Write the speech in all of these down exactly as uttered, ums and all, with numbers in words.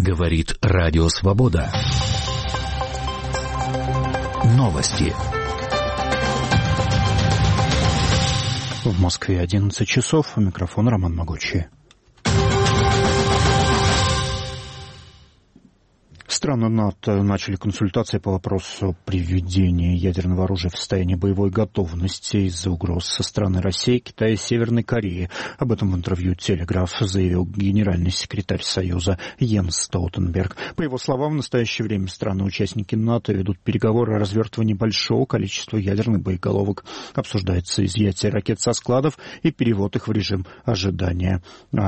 Говорит Радио Свобода. Новости. В Москве одиннадцать часов. У микрофона Роман Могучий. Страны НАТО начали консультации по вопросу приведения ядерного оружия в состояние боевой готовности из-за угроз со стороны России, Китая и Северной Кореи. Об этом в интервью «Телеграф» заявил генеральный секретарь Союза Йенс Столтенберг. По его словам, в настоящее время страны-участники НАТО ведут переговоры о развертывании большого количества ядерных боеголовок. Обсуждается изъятие ракет со складов и перевод их в режим ожидания.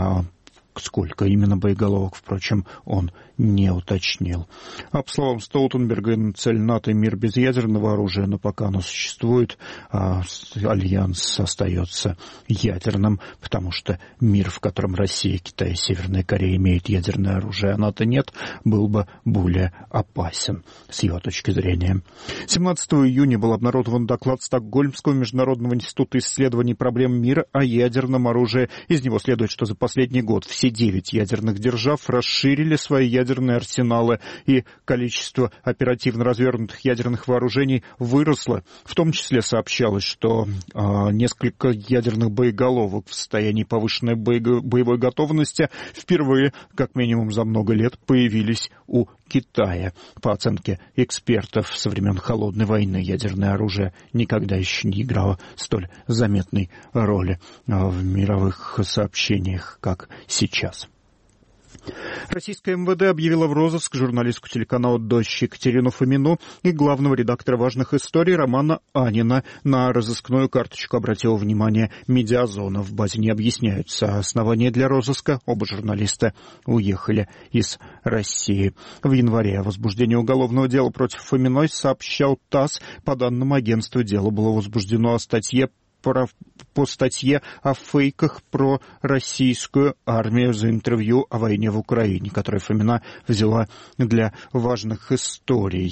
Сколько именно боеголовок, впрочем, он не уточнил. А по словам Столтенберга, цель НАТО — мир без ядерного оружия, но пока оно существует, а альянс остается ядерным, потому что мир, в котором Россия, Китай и Северная Корея имеют ядерное оружие, а НАТО нет, был бы более опасен с его точки зрения. семнадцатого июня был обнародован доклад Стокгольмского международного института исследований проблем мира о ядерном оружии. Из него следует, что за последний год все девять ядерных держав расширили свои ядерные арсеналы, и количество оперативно развернутых ядерных вооружений выросло. В том числе сообщалось, что э, несколько ядерных боеголовок в состоянии повышенной боего- боевой готовности впервые, как минимум за много лет, появились у Китая. По оценке экспертов, со времен Холодной войны ядерное оружие никогда еще не играло столь заметной роли в мировых сообщениях, как сейчас. Российское МВД объявило в розыск журналистку телеканала «Дождь» Екатерину Фомину и главного редактора «Важных историй» Романа Анина. На разыскную карточку обратила внимание «Медиазона». В базе не объясняются основания для розыска. Оба журналиста уехали из России. В январе о возбуждении уголовного дела против Фоминой сообщал ТАСС. По данным агентства, дело было возбуждено о статье по статье о фейках про российскую армию за интервью о войне в Украине, которое Фомина взяла для «Важных историй».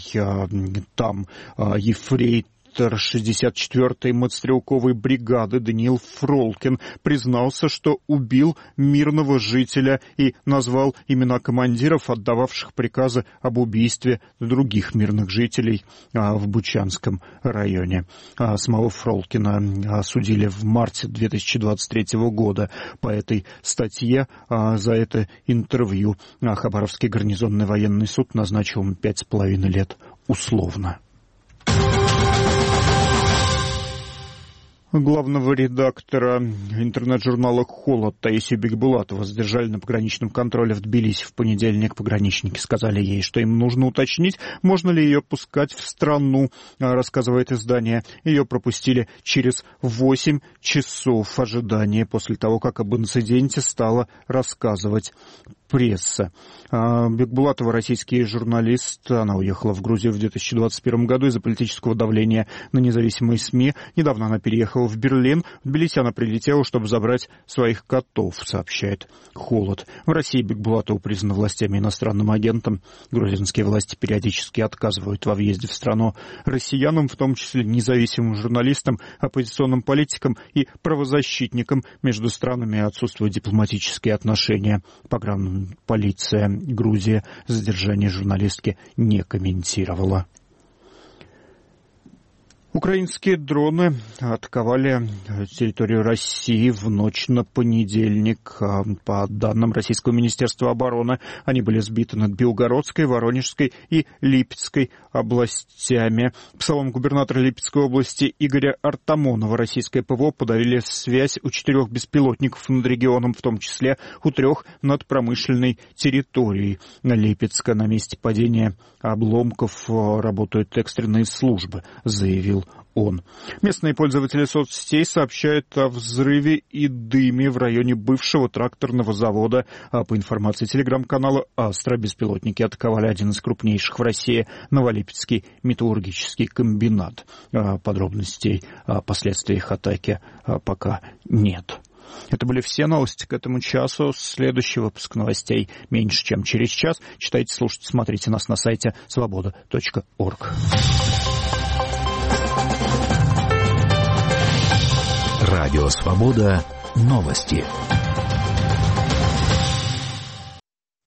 Там ефрейтор шестьдесят четвёртой мотострелковой бригады Даниил Фролкин признался, что убил мирного жителя, и назвал имена командиров, отдававших приказы об убийстве других мирных жителей в Бучанском районе. Самого Фролкина осудили в марте две тысячи двадцать третьего года по этой статье. За это интервью Хабаровский гарнизонный военный суд назначил ему пять с половиной лет условно. Главного редактора интернет-журнала «Холод» Таисию Бикбулатову задержали на пограничном контроле в Тбилиси в понедельник. Пограничники сказали ей, что им нужно уточнить, можно ли ее пускать в страну, рассказывает издание. Ее пропустили через восемь часов ожидания после того, как об инциденте стала рассказывать пресса. Бикбулатова — российский журналист. Она уехала в Грузию в две тысячи двадцать первом году из-за политического давления на независимые СМИ. Недавно она переехала в Берлин. В Тбилиси она прилетела, чтобы забрать своих котов, сообщает «Холод». В России Бикбулатова признана властями иностранным агентом. Грузинские власти периодически отказывают во въезде в страну россиянам, в том числе независимым журналистам, оппозиционным политикам и правозащитникам. Между странами отсутствуют дипломатические отношения. Пограничная полиция Грузии задержание журналистки не комментировала. Украинские дроны атаковали территорию России в ночь на понедельник. По данным Российского министерства обороны, они были сбиты над Белгородской, Воронежской и Липецкой областями. По словам губернатора Липецкой области Игоря Артамонова, российское ПВО подавили связь у четырех беспилотников над регионом, в том числе у трех над промышленной территорией Липецка. На месте падения обломков работают экстренные службы, заявил он. Местные пользователи соцсетей сообщают о взрыве и дыме в районе бывшего тракторного завода. А по информации телеграм-канала «Астра», беспилотники атаковали один из крупнейших в России — Новолипецкий металлургический комбинат. Подробностей о последствиях атаки пока нет. Это были все новости к этому часу. Следующий выпуск новостей меньше, чем через час. Читайте, слушайте, смотрите нас на сайте свобода точка орг. Радио «Свобода». Новости.